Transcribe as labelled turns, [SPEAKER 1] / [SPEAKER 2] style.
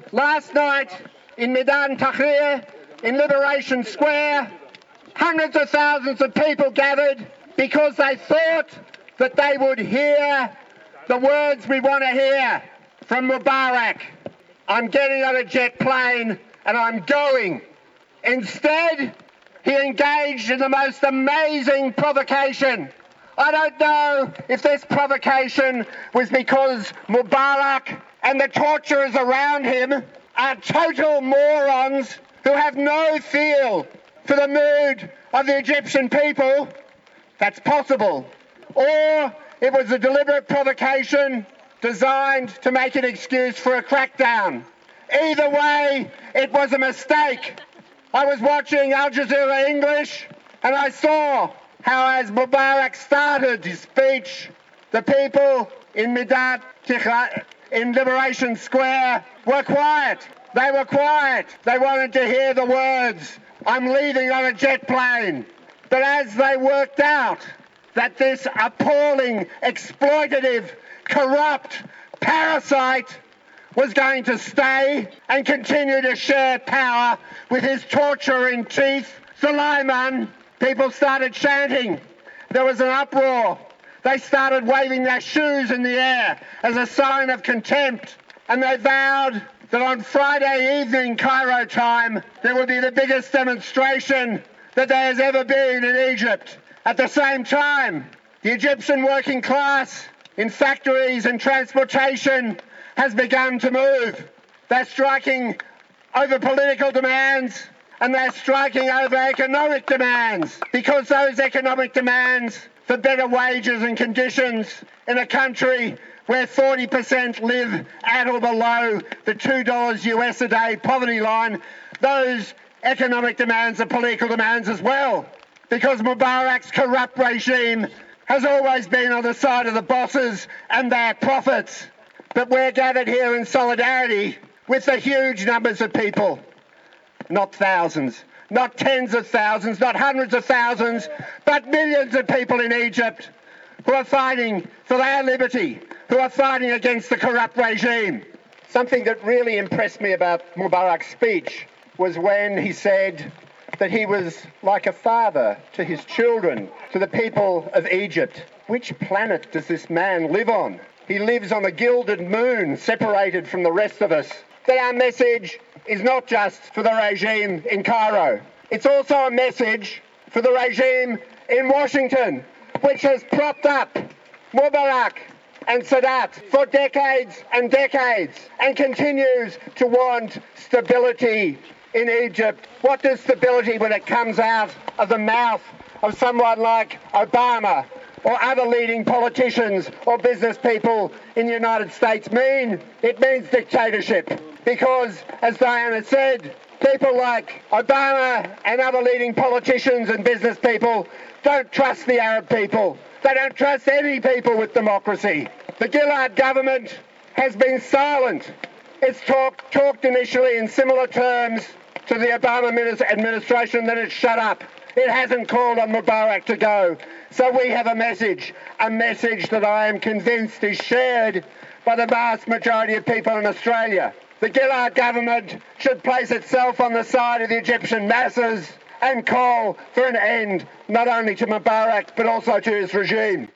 [SPEAKER 1] Last night in Meydan Tahrir, in Liberation Square, hundreds of thousands of people gathered because they thought that they would hear the words we want to hear from Mubarak. I'm getting on a jet plane and I'm going. Instead, he engaged in the most amazing provocation. I don't know if this provocation was because Mubarak and the torturers around him are total morons who have no feel for the mood of the Egyptian people. That's possible. Or it was a deliberate provocation designed to make an excuse for a crackdown. Either way, it was a mistake. I was watching Al Jazeera English and I saw how as Mubarak started his speech, the people in Meydan Tahrir, in Liberation Square, were quiet. They were quiet. They wanted to hear the words, "I'm leaving on a jet plane." But as they worked out that this appalling, exploitative, corrupt parasite was going to stay and continue to share power with his torturing chief, Suleiman, people started chanting. There was an uproar. They started waving their shoes in the air as a sign of contempt. And they vowed that on Friday evening, Cairo time, there would be the biggest demonstration that there has ever been in Egypt. At the same time, the Egyptian working class in factories and transportation has begun to move. They're striking over political demands and they're striking over economic demands, because those economic demands for better wages and conditions in a country where 40% live at or below the $2 US a day poverty line, those economic demands are political demands as well, because Mubarak's corrupt regime has always been on the side of the bosses and their profits. But we're gathered here in solidarity with the huge numbers of people, not thousands, not tens of thousands, not hundreds of thousands, but millions of people in Egypt who are fighting for their liberty, who are fighting against the corrupt regime. Something that really impressed me about Mubarak's speech was when he said that he was like a father to his children, to the people of Egypt. Which planet does this man live on? He lives on a gilded moon, separated from the rest of us. That our message is not just for the regime in Cairo. It's also a message for the regime in Washington, which has propped up Mubarak and Sadat for decades and decades and continues to want stability in Egypt. What does stability, when it comes out of the mouth of someone like Obama or other leading politicians or business people in the United States mean? It means dictatorship. Because, as Diana said, people like Obama and other leading politicians and business people don't trust the Arab people. They don't trust any people with democracy. The Gillard government has been silent. It's talked initially in similar terms to the Obama administration, then it's shut up. It hasn't called on Mubarak to go. So we have a message that I am convinced is shared by the vast majority of people in Australia. The Gillard government should place itself on the side of the Egyptian masses and call for an end not only to Mubarak but also to his regime.